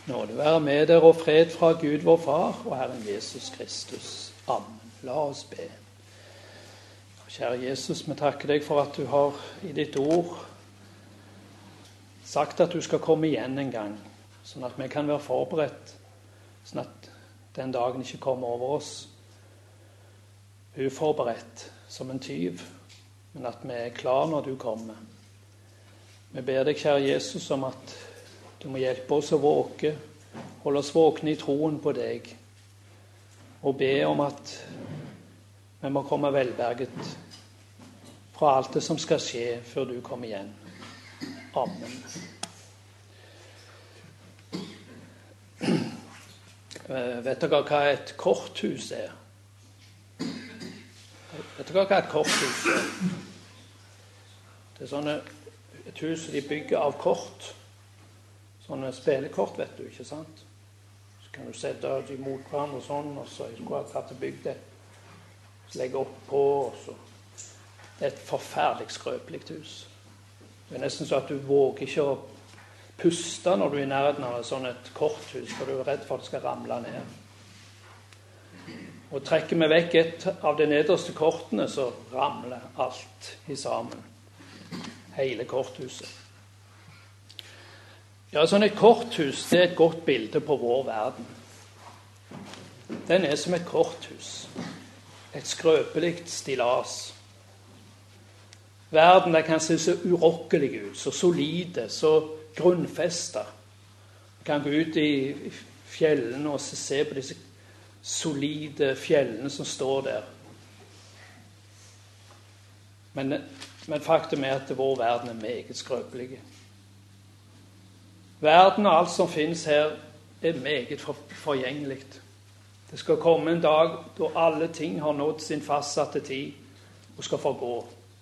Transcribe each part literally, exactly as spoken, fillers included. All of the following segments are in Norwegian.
Nåde være med dere og fred fra Gud vår Far og Herren Jesus Kristus. Amen. La oss be. Kjære Jesus, vi takker deg for at du har i ditt ord sagt at du skal komme igjen en gang, sånn at vi kan være forberedt, sånn at den dagen ikke kommer over oss uforberedt som en tyv, men at vi er klar når du kommer. Vi ber deg, kjære Jesus, om at du må hjelpe oss å våke, holde oss våkne i troen på deg, og be om at vi må komme velberget fra alt det som skal skje før du kommer igjen. Amen. Vet dere hva et korthus er? Vet dere hva et korthus er? Det er sånne, et hus de bygger av kort. Sånne spillekort, vet du, ikke sant? Så kan du sette de mot hverandre og sånn, og så skulle jeg tatt og bygd det. Så legge opp på, og så. Det er et forferdelig skrøpelig hus. Det er nesten så at du våger ikke å puste når du er i nærheten av et sånn et korthus, for du er redd for at det skal ramle ned. Og trekker vi vekk et av de nederste kortene, så ramler alt i sammen. Hele korthuset. Ja, sånn et korthus, det er et godt bilde på vår verden. Den er som et korthus. Et skrøpelig stillas. Verden der kan se så urokkelig ut, så solide, så grunnfestet. Du kan gå ut i fjellene og se på disse solide fjellene som står der. Men, men faktum er at vår verden er meget skrøpelig. Verden og alt som finnes her er meget for, forgjengelig. Det skal komme en dag da alle ting har nådd sin fastsatte tid og skal forgå.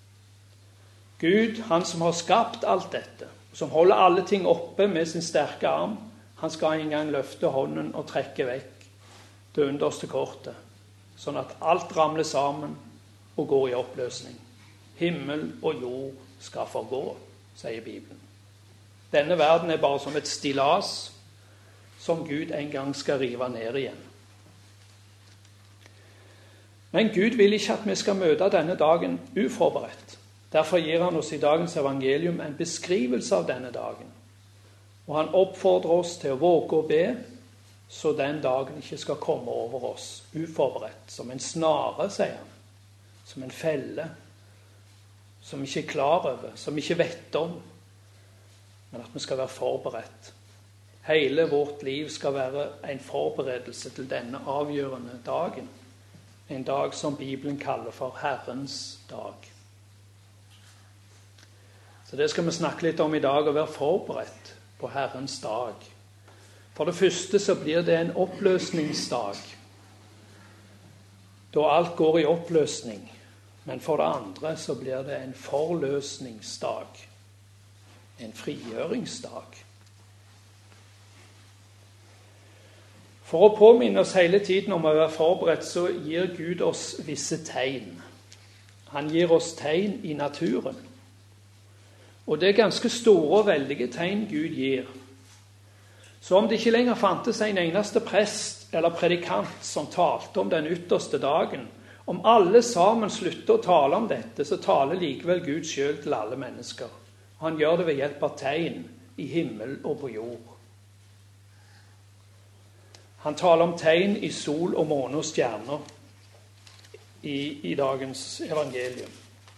Gud, han som har skapt alt dette, som holder alle ting oppe med sin sterke arm, han skal en gang løfte hånden og trekke vekk det underste kortet, sånn at alt ramler sammen og går i oppløsning. Himmel og jord skal forgå, sier Bibelen. Denne verden er bare som et stillas som Gud en gang skal rive ned igjen. Men Gud vil ikke at vi skal møte denne dagen uforberedt. Derfor gir han oss i dagens evangelium en beskrivelse av denne dagen. Og han oppfordrer oss til å våge og be, så den dagen ikke skal komme over oss uforberedt. Som en snare, sier han. Som en felle. Som vi ikke er klar over, som vi ikke vet om. Men at vi skal være forberedt. Hele vårt liv skal være en forberedelse til denne avgjørende dagen. En dag som Bibelen kaller for Herrens dag. Så det skal vi snakke litt om i dag, å være forberedt på Herrens dag. For det første så blir det en oppløsningsdag. Da alt går i oppløsning. Men for det andre så blir det en forløsningsdag. En frigjøringsdag. For å påminne oss hele tiden om å være forberedt, så gir Gud oss visse tegn. Han gir oss tegn i naturen. Og det er ganske store og veldige tegn Gud gir. Så om det ikke lenger fantes en eneste prest eller predikant som talte om den ytterste dagen, om alle sammen slutter å tale om dette, så taler likevel Gud selv til alle mennesker. Han gjør det ved hjelp av tegn i himmel og på jord. Han taler om tegn i sol og måne og stjerner i, i dagens evangelium.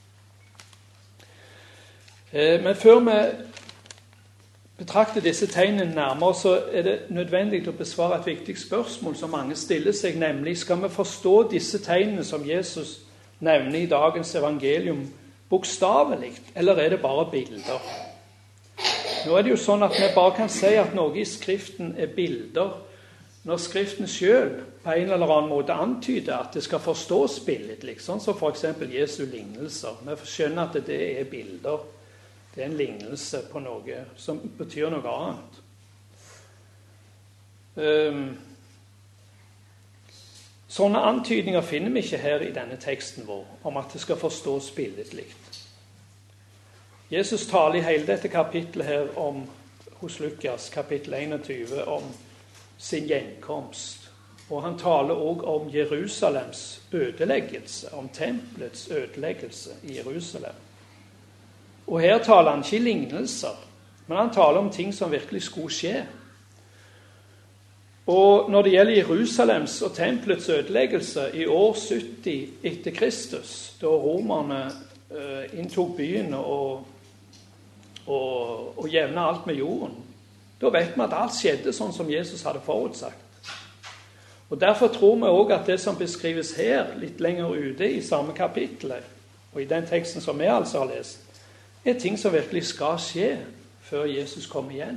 Eh, men før vi betrakter disse tegnene nærmere, så er det nødvendig å besvare et viktig spørsmål som mange stiller seg, nemlig skal vi forstå disse tegnene som Jesus nevner i dagens evangelium bokstavelig, eller er det bare bilder? Nå er det jo sånn at vi bare kan si at noe i Skriften er bilder, når Skriften selv på en eller annen måte antyder at det skal forstås billedlig, sånn som for eksempel Jesu lignelser. Vi skjønner at det er bilder. Det er en lignelse på noe som betyr noe annet. Um, Sånne antydninger finner vi ikke her i denne teksten vår, om at det skal forstås billedlig. Jesus taler i hele dette kapittelet her om hos Lukas kapittel enogtyve om sin gjenkomst. Og han taler også om Jerusalems ødeleggelse, om tempelets ødeleggelse i Jerusalem. Og her taler han ikke lignelser, men han taler om ting som virkelig skulle skje. Og når det gjelder Jerusalems og tempelets ødeleggelse i år sytti etter Kristus, da romerne eh, inntok byen og, og, og jevnet alt med jorden, da vet vi at alt skjedde sånn som Jesus hadde forutsagt. Og derfor tror vi også at det som beskrives her, litt lenger ute i samme kapittel, og i den teksten som vi altså har lest, er ting som virkelig skal skje før Jesus kommer igjen.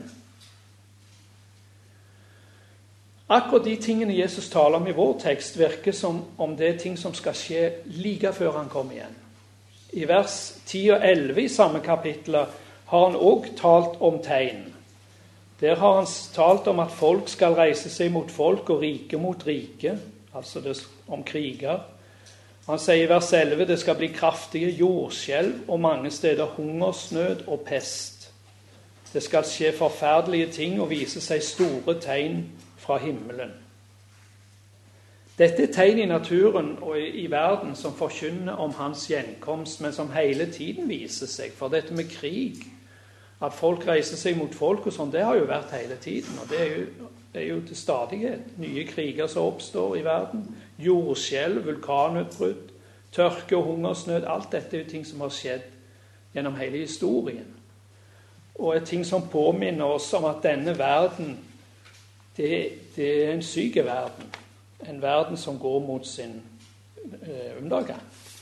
Akkurat de tingene Jesus taler om i vår tekst virker som om det er ting som skal skje like før han kommer igjen. I vers ti og elleve i samme kapittel har han også talt om tegn. Der har han talt om at folk skal reise seg mot folk og rike mot rike, altså det om kriger. Han sier i vers elleve det skal bli kraftige jordskjelv og mange steder hungersnød og pest. Det skal skje forferdelige ting og vise seg store tegn fra himmelen. Dette er tegn i naturen og i verden som forkynner om hans gjenkomst, men som hele tiden viser seg. For dette med krig, at folk reiser seg mot folk og sånn, det har jo vært hele tiden. Og det er jo, det er jo til stadighet. Nye kriger som oppstår i verden. Jordskjelv, vulkanutbrudd, tørke og hungersnød. Alt dette er jo ting som har skjedd gjennom hele historien. Og er ting som påminner oss om at denne verden Det, det er en syk verden. En verden som går mot sin eh, undergang.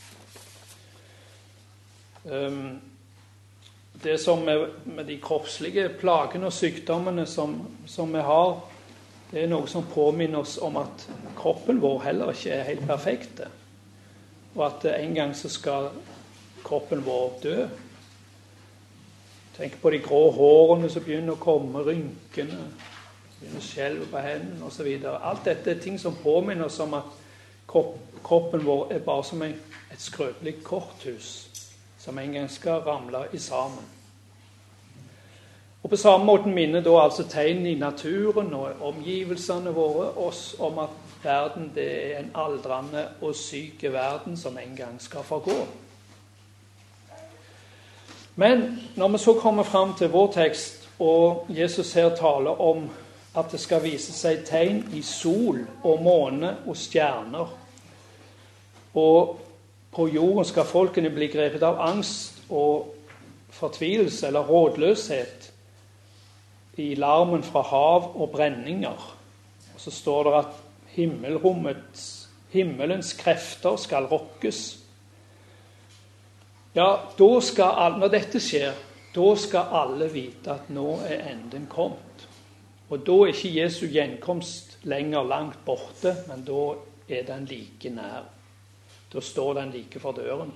Um, det som med, med de kroppslige plagene og sykdommene som, som vi har, det er noe som påminner oss om at kroppen vår heller ikke er helt perfekte. Og at en gang så skal kroppen vår dø. Tenk på de grå hårene som begynner å komme, rynkene, skjelv på hendene og så videre. Alt dette er ting som påminner oss om at kropp, kroppen vår er bare som en, et skrøpelig korthus som en gang skal ramle i sammen. Og på samme måte minner da altså tegn i naturen og omgivelsene våre oss om at verden det er en aldrende og syk verden som en gang skal forgå. Men når vi så kommer frem til vår tekst, og Jesus her taler om at det skal vise seg tegn i sol og måne og stjerner. Og på jorden skal folkene bli grepet av angst og fortvilelse eller rådløshet i larmen fra hav og brenninger. Og så står det at himmelrommets, himmelens krefter skal rokkes. Ja, da skal, når dette skjer, da skal alle vite at nå er enden kommet. Og da er ikke Jesu gjenkomst lenger langt borte, men da er den like nær. Da står den like for døren.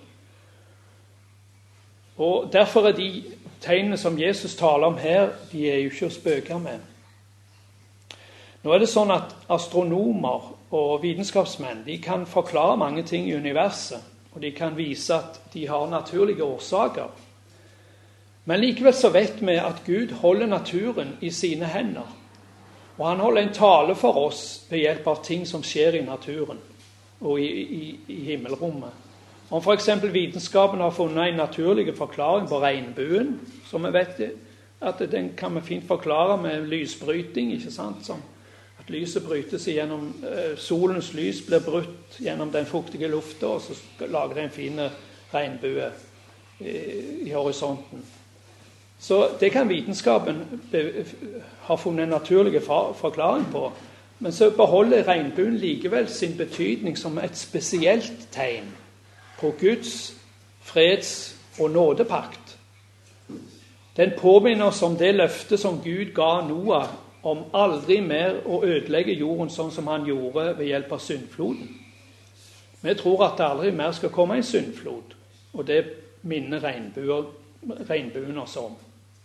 Og derfor er de tegnene som Jesus taler om her, de er jo ikke å spøke med. Nå er det sånn at astronomer og vitenskapsmenn, de kan forklare mange ting i universet, og de kan vise at de har naturlige årsaker. Men likevel så vet vi at Gud holder naturen i sine hender. Og han holder en tale for oss ved hjelp av ting som skjer i naturen og i, i, i himmelrommet. Om for eksempel vitenskapen har funnet en naturlig forklaring på regnbuen, som vi vet at den kan vi fint forklare med lysbryting, ikke sant? Som at lyset brytes igjennom, solens lys blir brutt gjennom den fuktige lufta, og så lager det en fin regnbue i, i horisonten. Så det kan vitenskapen ha funnet en naturlig forklaring på. Men så beholder regnbuen likevel sin betydning som et spesielt tegn på Guds freds- og nådepakt. Den påminner oss om det løftet som Gud ga Noah om aldri mer å ødelegge jorden sånn som han gjorde ved hjelp av syndfloden. Vi tror at det aldri mer skal komme en syndflod, og det minner regnbuen oss om.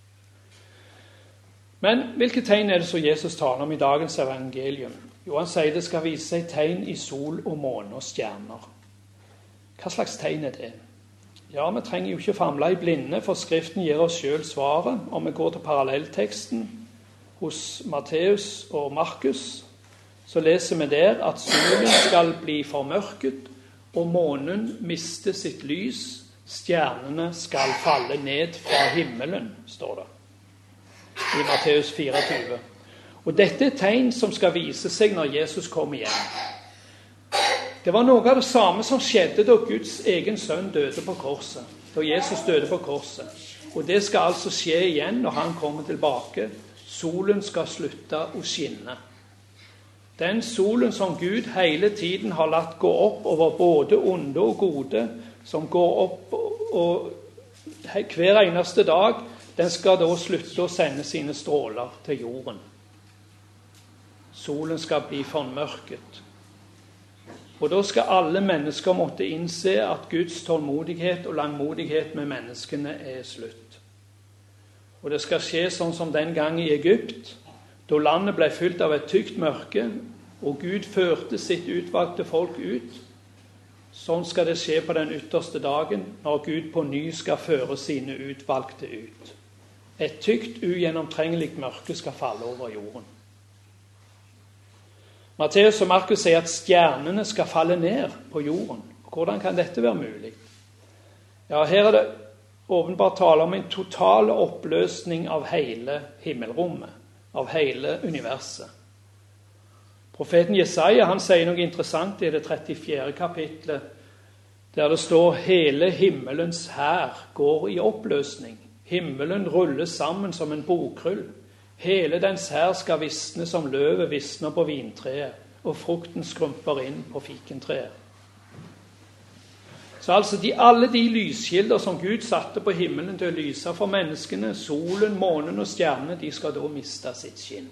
Men hvilke tegn er det så Jesus taler om i dagens evangelium? Jo, han sier det skal vise seg tegn i sol og måne og stjerner. Hva slags tegn er det? Ja, vi trenger jo ikke famle i blinde, for Skriften gir oss selv svaret. Om vi går til parallellteksten hos Matteus og Markus, så leser vi der at solen skal bli formørket, og månen miste sitt lys, stjernene skal falle ned fra himmelen, står det i Matteus fireogtyve. Og dette er tegn som skal vise seg når Jesus kommer igjen. Det var noe av det samme som skjedde da Guds egen sønn døde på korset. Da Jesus døde på korset. Og det skal altså skje igjen når han kommer tilbake. Solen skal slutte å skinne. Den solen som Gud hele tiden har latt gå opp over både onde og gode, som går opp og hver eneste dag, den skal da slutte å sende sine stråler til jorden. Solen skal bli formørket. Og da skal alle mennesker måtte innse at Guds tålmodighet og langmodighet med menneskene er slutt. Og det skal skje sånn som den gang i Egypt, da landet ble fylt av et tykt mørke, og Gud førte sitt utvalgte folk ut. Sånn skal det skje på den ytterste dagen, når Gud på ny skal føre sine utvalgte ut. Et tykt, ugjennomtrengelig mørke skal falle over jorden. Matteus og Markus sier at stjernene skal falle ned på jorden. Hvordan kan dette være mulig? Ja, her er det åpenbart tale om en total oppløsning av hele himmelrommet, av hele universet. Profeten Jesaja, han sier noe interessant i det trettifjerde kapitlet, der det står hele himmelens hær går i oppløsning. Himmelen ruller sammen som en bokrull. Hele dens hær skal visne som løvet visner på vintreet, og frukten skrumper inn på fikentreet. Så altså de, alle de lyskilder som Gud satte på himmelen til å lyse for menneskene, solen, månen og stjernene, de skal da miste sitt skinn.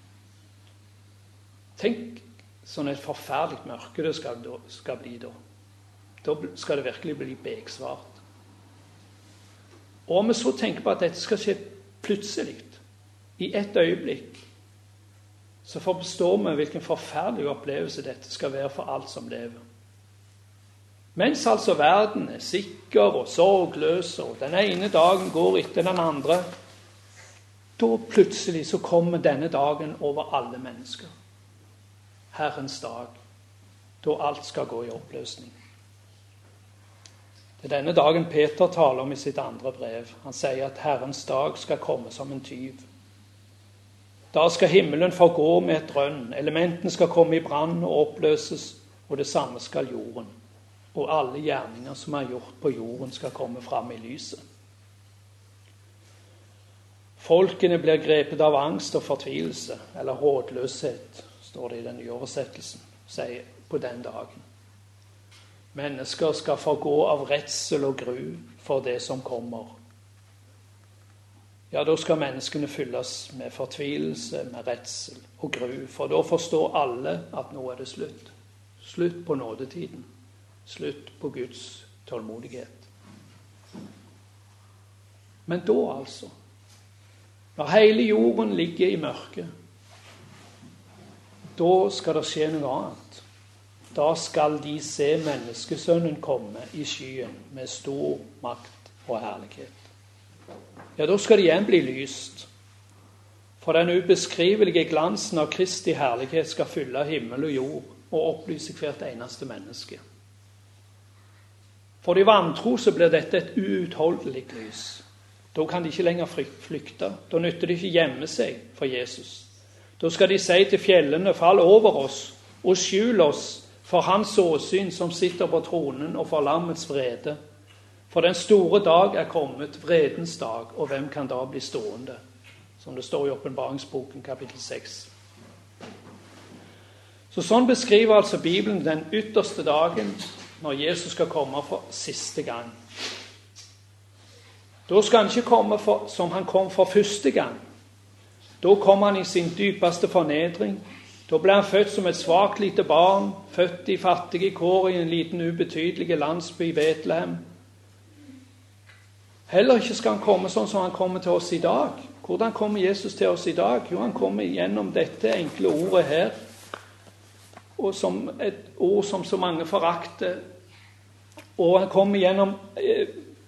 Tenk sånn et forferdelig mørke det skal, skal bli da. Da skal det virkelig bli beksvart. Og om vi så tenker på at dette skal skje plutselig, i ett øyeblikk, så forstår vi hvilken forferdelig opplevelse dette skal være for alt som lever. Mens altså verden er sikker og sorgløs, og den ene dagen går etter den andre, da plutselig så kommer denne dagen over alle mennesker. Herrens dag, da alt skal gå i oppløsning. Det er denne dagen Peter taler om i sitt andre brev. Han sier at Herrens dag skal komme som en tyv. Da skal himmelen forgå med et drønn, elementene skal komme i brann og oppløses, og det samme skal jorden. Og alle gjerninger som er gjort på jorden skal komme fram i lyset. Folkene blir grepet av angst og fortvilelse, eller rådløshet, står det i den nye oversettelsen, sier på den dagen. Mennesker skal forgå av redsel og gru for det som kommer. Ja, da skal menneskene fylles med fortvilelse, med redsel og gru, for da forstår alle at nå er det slutt. Slutt på nådetiden. Slutt på Guds tålmodighet. Men da altså, når hele jorden ligger i mørke, da skal det skje noe annet. Da skal de se menneskesønnen komme i skyen med stor makt og herlighet. Ja, da skal det igjen bli lyst. For den ubeskrivelige glansen av Kristi herlighet skal fylle himmel og jord og opplyse hvert eneste menneske. For de vantro så blir dette et uutholdelig lys. Da kan de ikke lenger flykte. Da nytter de ikke gjemme seg for Jesus. Da skal de si til fjellene, fall over oss og skjul oss for hans åsyn som sitter på tronen og for lammets vrede. For den store dag er kommet, vredens dag, og hvem kan da bli stående? Som det står i Åpenbaringsboken kapittel seks. Så sånn beskriver altså Bibelen den ytterste dagen når Jesus skal komme for siste gang. Da skal han ikke komme for, som han kom for første gang. Da kommer han i sin dypeste fornedring. Da ble han født som et svakt lite barn, født i fattige kår i en liten ubetydelig landsby i Betlehem. Heller ikke skal han komme sånn som han kommer til oss i dag. Hvordan kommer Jesus til oss i dag? Jo, han kommer gjennom dette enkle ordet her, og som et ord som så mange forakter. Og han kommer gjennom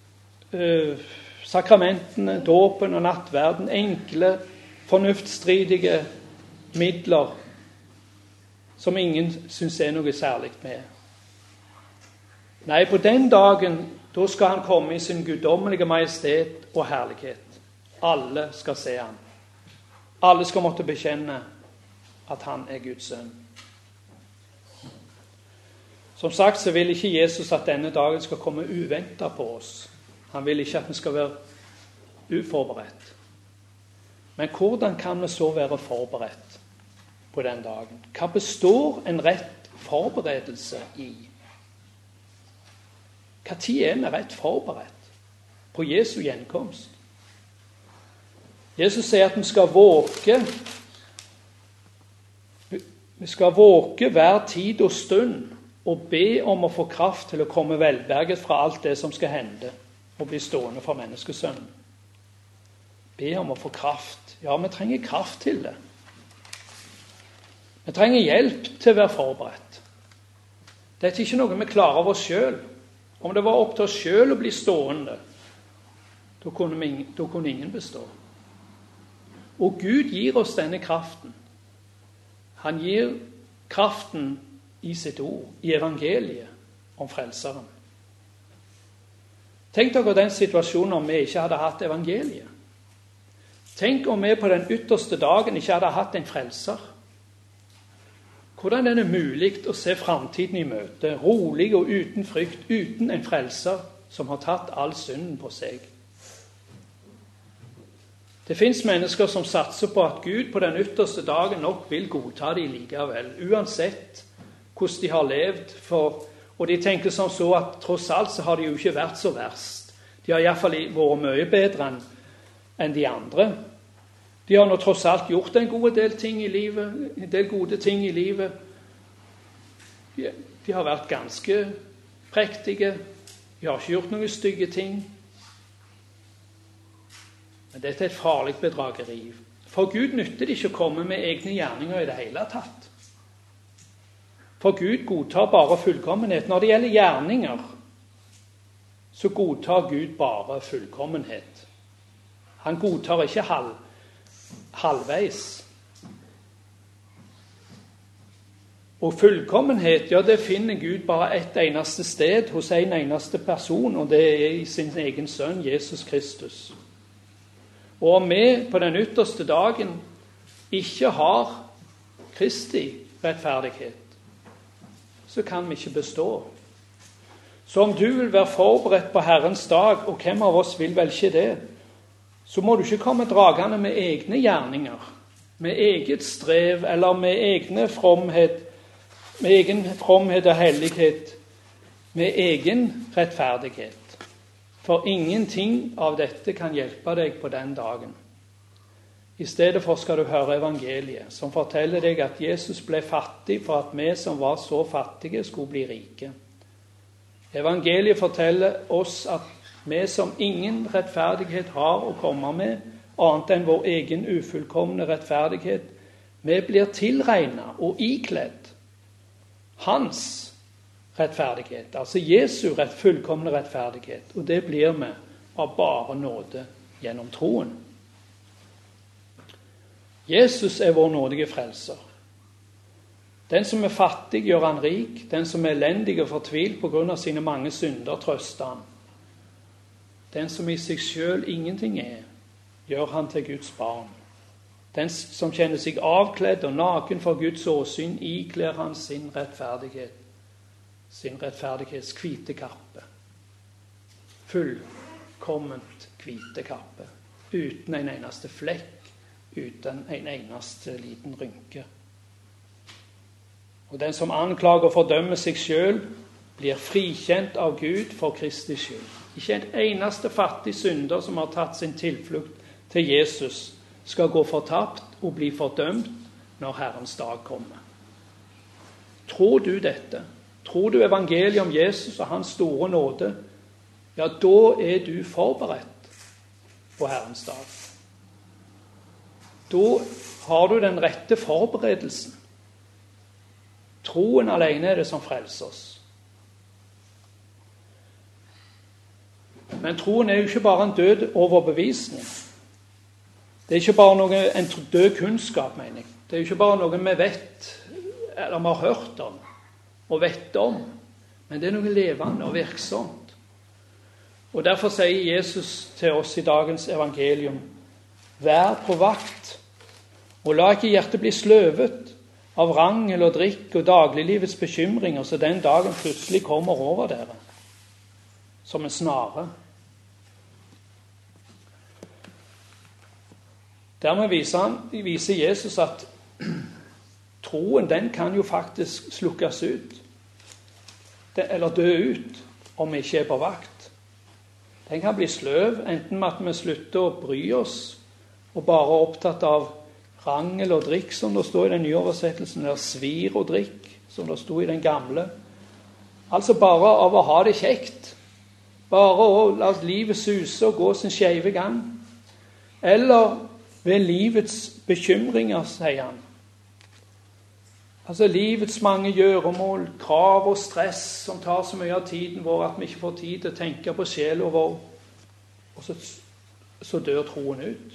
eh, sakramentene, dåpen og nattverden, enkle, fornuftsstridige midler som ingen synes er noe særlig med. Nei, på den dagen, da skal han komme i sin guddommelige majestet og herlighet. Alle skal se ham. Alle skal måtte bekjenne at han er Guds sønn. Som sagt så vil ikke Jesus at denne dagen skal komme uventet på oss. Han vil ikke at vi skal være uforberedt. Men hvordan kan vi så være forberedt på den dagen? Hva består en rett forberedelse i? Hva tid er vi rett forberedt på Jesu gjenkomst? Jesus sier at vi skal våke. Vi skal våke hver tid og stund og be om å få kraft til å komme velberget fra alt det som skal hende og bli stående for menneskesønnen. Be om å få kraft. Ja, vi trenger kraft til det. Vi trenger hjelp til å være forberedt. Dette er ikke noe vi klarer av oss selv. Om det var opp til oss selv å bli stående, da kunne, vi, da kunne ingen bestå. Og Gud gir oss denne kraften. Han gir kraften i sitt ord, i evangeliet om frelseren. Tenk dere den situasjonen om vi ikke hadde hatt evangeliet. Tenk om vi på den ytterste dagen ikke hadde hatt en frelser. Hvordan er det mulig å se fremtiden i møte, rolig og uten frykt, uten en frelser som har tatt all synden på seg? Det finnes mennesker som satser på at Gud på den ytterste dagen nok vil godta dem likevel, uansett hvordan de har levd. For, og de tenker som så at tross alt så har de jo ikke vært så verst. De har i hvert fall vært mye bedre enn, enn de andre. De har nå tross alt gjort en god del ting i livet, en del gode ting i livet. De, de har vært ganske prektige. De har ikke gjort noen stygge ting. Men dette er et farlig bedrageri. For Gud nytter det ikke å komme med egne gjerninger i det hele tatt. For Gud godtar bare fullkommenhet. Når det gjelder gjerninger, så godtar Gud bare fullkommenhet. Han godtar ikke halv, halvveis. Og fullkommenhet, ja, det finner Gud bare et eneste sted hos en eneste person, og det er i sin egen sønn, Jesus Kristus. Og om vi på den ytterste dagen ikke har Kristi rettferdighet, så kan vi ikke bestå. Så om du vil være forberedt på Herrens dag, og hvem av oss vil vel ikke det, så må du ikke komme dragende med egne gjerninger, med eget strev, eller med egne fromhet, med egen fromhet og hellighet, med egen rettferdighet. For ingenting av dette kan hjelpe deg på den dagen. I stedet for skal du høre evangeliet, som forteller deg at Jesus ble fattig for at vi som var så fattige skulle bli rike. Evangeliet forteller oss at vi som ingen rettferdighet har å komme med, annet enn vår egen ufullkomne rettferdighet, vi blir tilregnet og ikledd hans rettferdighet, altså Jesu rett, fullkomne rettferdighet, og det blir vi av bare nåde gjennom troen. Jesus er vår nådige frelser. Den som er fattig, gjør han rik. Den som er elendig og fortvilt på grunn av sine mange synder, trøster han. Den som i seg selv ingenting er, gjør han til Guds barn. Den som kjenner seg avkledd og naken for Guds åsyn, ikler han sin rettferdighet, sin rettferdighets hvite kappe. Fullkomment hvite kappe, uten en eneste flekk, uten en eneste liten rynke. Og den som anklager og fordømmer seg selv, blir frikjent av Gud for Kristi skyld. Ikke en eneste fattig synder som har tatt sin tilflukt til Jesus, skal gå fortapt og bli fordømt når Herrens dag kommer. Tror du dette? Tror du evangeliet om Jesus og hans store nåde? Ja, da er du forberedt på Herrens dag. Da har du den rette forberedelsen. Troen alene er det som frelser oss. Men troen er jo ikke bare en død overbevisning. Det er ikke bare noe, en død kunnskap, mener jeg. Det er jo ikke bare noe vi vet, eller vi har hørt om, og vet om. Men det er noe levende og virksomt. Og derfor sier Jesus til oss i dagens evangelium, vær på vakt, og la ikke hjertet bli sløvet av rangel og drikk og dagliglivets bekymringer, så den dagen plutselig kommer over dere, som en snare. Dermed viser, han, viser Jesus at troen, den kan jo faktisk slukkes ut, eller dø ut, om vi ikke er på vakt. Den kan bli sløv, enten med at vi slutter å bry oss, og bare er opptatt av rangel og drikk, som det står i den nye oversettelsen, eller svir og drikk, som det stod i den gamle. Altså bare av å ha det kjekt, bare å la livet suse og gå sin skjeve gang, eller ved livets bekymringer, sier han. Altså livets mange gjøremål, krav og stress som tar så mye av tiden vår at vi ikke får tid til å tenke på sjelen vår, og så, så dør troen ut.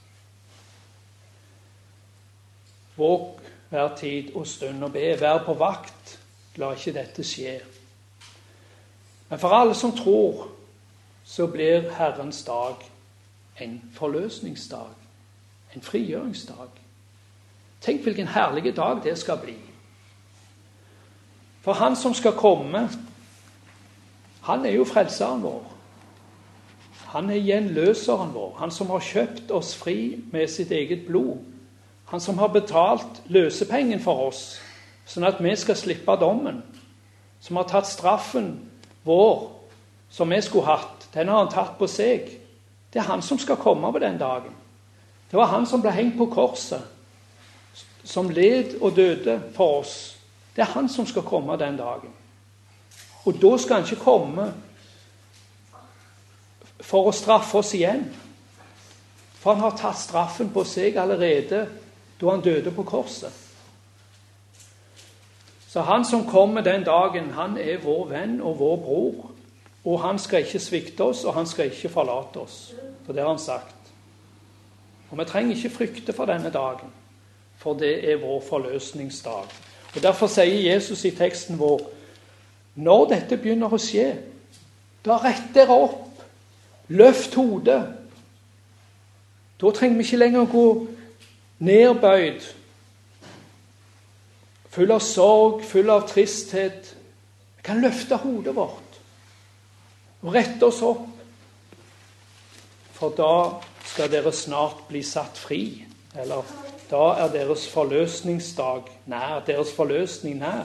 Våg hver tid og stund og be, vær på vakt, la ikke dette skje. Men for alle som tror, så blir Herrens dag en forløsningsdag, en frigjøringsdag. Tenk hvilken herlig dag det skal bli. For han som skal komme, han er jo frelseren vår. Han er gjenløseren vår, han som har kjøpt oss fri med sitt eget blod. Han som har betalt løsepengen for oss, sånn at vi skal slippe dommen. Som har tatt straffen vår, som vi skulle hatt. Den har han tatt på seg. Det er han som skal komme på den dagen. Det var han som ble hengt på korset, som led og døde for oss. Det er han som skal komme den dagen. Og da skal han ikke komme for å straffe oss igjen. For han har tatt straffen på seg allerede da han døde på korset. Så han som kommer den dagen, han er vår venn og vår bror. Og han skal ikke svikte oss, og han skal ikke forlate oss. For det har han sagt. Og vi trenger ikke frykte for denne dagen, for det er vår forløsningsdag. Og derfor sier Jesus i teksten vår, når dette begynner å skje, da rett dere opp, løft hodet. Da trenger vi ikke lenger å gå nedbøyd, full av sorg, full av tristhet. Vi kan løfte hodet vårt og rette oss opp, for da skal dere snart bli satt fri, eller da er deres forløsningsdag nær, deres forløsning nær.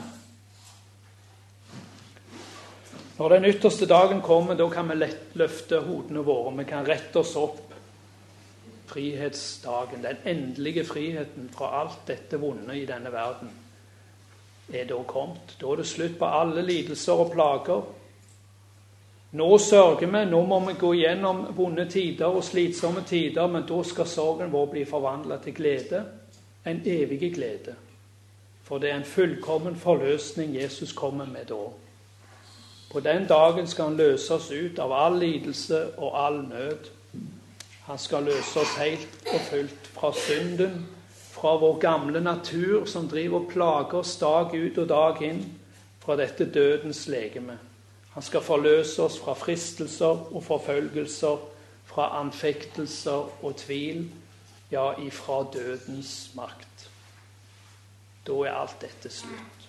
Når den ytterste dagen kommer, da kan vi lett løfte hodene våre, vi kan rette oss opp. Frihetsdagen, den endelige friheten fra alt dette vonde i denne verden, er da kommet. Da er det slutt på alle lidelser og plager. Nå sørger vi, nå må vi gå gjennom vonde tider og slitsomme tider, men da skal sorgen vår bli forvandlet til glede, en evig glede. For det er en fullkommen forløsning Jesus kommer med da. På den dagen skal han løse oss ut av all lidelse og all nød. Han skal løse oss helt og fullt fra synden, fra vår gamle natur som driver og plager oss dag ut og dag inn, fra dette dødens legeme. Han skal forløse oss fra fristelser og forfølgelser, fra anfektelser og tvil, ja, ifra dødens makt. Da er alt dette slutt.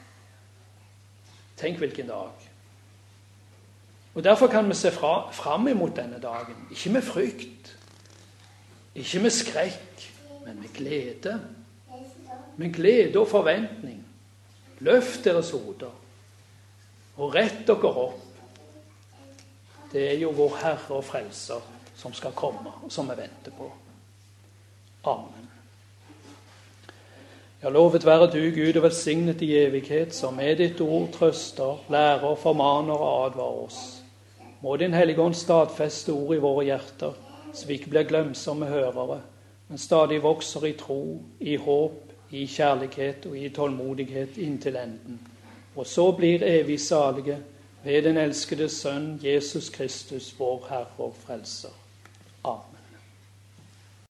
Tenk hvilken dag. Og derfor kan vi se fra, frem imot denne dagen. Ikke med frykt, ikke med skrekk, men med glede. Med glede og forventning. Løft deres hoder, og rett dere opp. Det er jo vår Herre og Frelser som skal komme, og som vi venter på. Amen. Ja, lovet være du, Gud, og velsignet i evighet, som med ditt ord trøster, lærer, formaner og advarer oss. Må din Hellige Ånd stadfeste ord i våre hjerter, så vi ikke blir glemsomme hørere, men stadig vokser i tro, i håp, i kjærlighet og i tålmodighet inntil enden. Og så blir evig salige ved den elskede Sønn Jesus Kristus, vår Herre og Frelser. Amen.